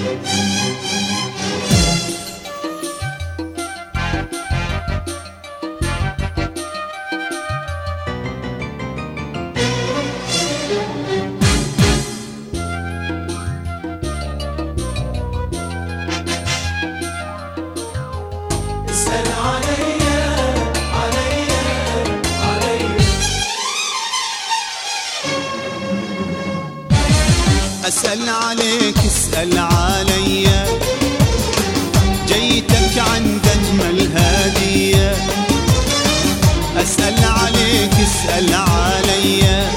أسأل عليك اسأل عليا، جيتك عند أجمل هدية. أسأل عليك اسأل عليا،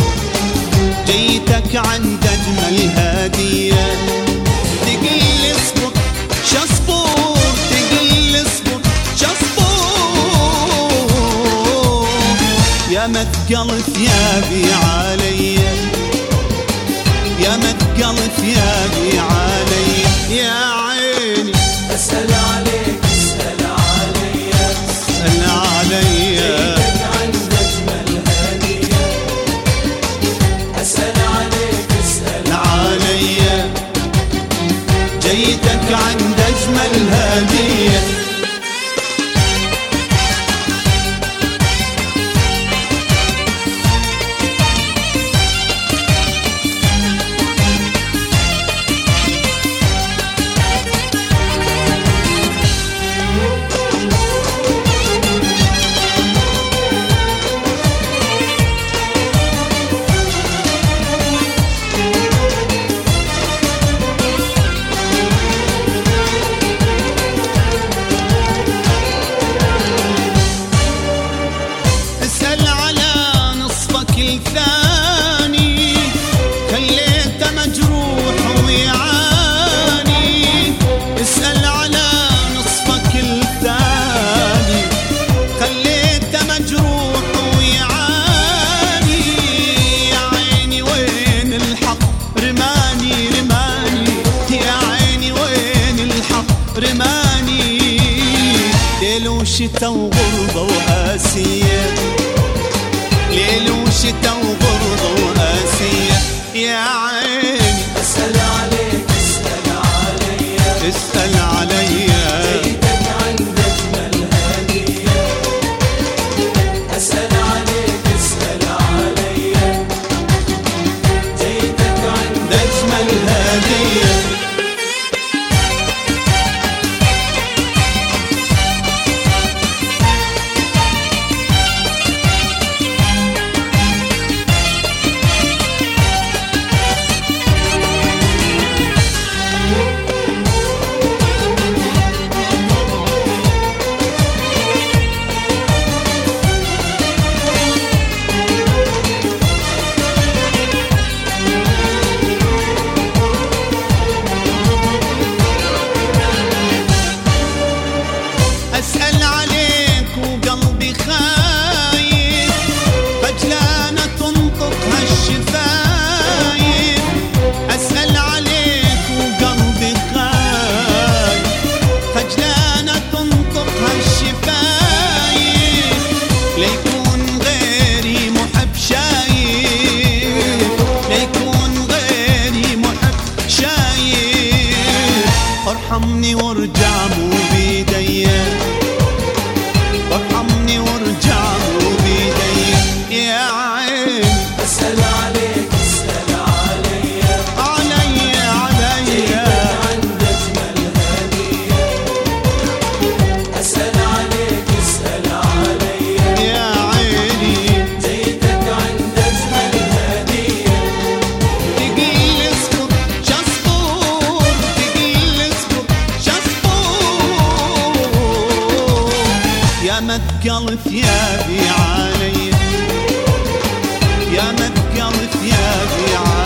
جيتك عند أجمل هدية. تقل اصبر شصبور، تقل اصبر شصبور، يا مثقل ثيابي عليا، يا مثقل ثيابي علي يا عيني. أسأل عليك اسأل عليا، اسأل عليا، جيتك عند أجمل هدية. أسأل عليك اسأل عليا، جيتك عند أجمل هدية. الثاني خليته مجروح ويعاني، اسأل على نصفك الثاني خليته مجروح ويعاني. يا عيني وين الحق رماني رماني، يا عيني وين الحق رماني. ليل وشتا وغربة وقاسية، ليل وشتا وغربة وقاسية يا عيني. أسأل عليك اسأل عليا، اسأل عليا، جيتك عند أجمل هدية. أسأل عليك اسأل عليا، جيتك عند أجمل هدية. أسأل عليك وقلبي خايف، خجلانة تنطق هالشفايف. أسأل عليك وقلبي خايف، خجلانة تنطق هالشفايف. ليكون غيري محب شايف، ليكون غيري محب شايف. ارحمني وارجع مو بيدي، ارحمني وارجع مو بيدي يا عين. أسأل عليك اسأل عليا، عليا عليا، عند أجمل هدية. أسأل عليك اسأل عليا يا عيني. جيتك عند أجمل هدية. تقل اصبر شصبور، تقل اصبر شصبور، يا مثقل ثيابي علي، يا مثقل ثيابي علي.